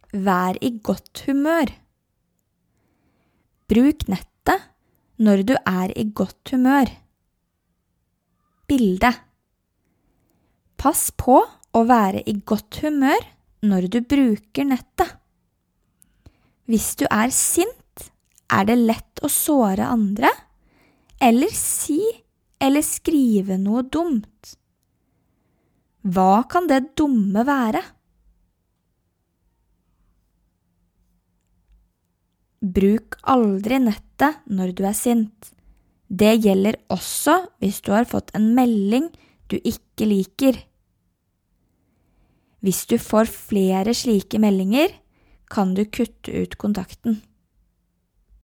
Vær i godt humør. Bruk nettet når du er i godt humør. Bilde. Pass på å være i godt humør når du bruker nettet. Hvis du er sint, er det lett å såre andre, eller si eller skrive noe dumt. Hva kan det dumme være? Bruk aldri nettet når du er sint. Det gjelder også hvis du har fått en melding du ikke liker. Hvis du får flere slike meldinger, kan du kutte ut kontakten.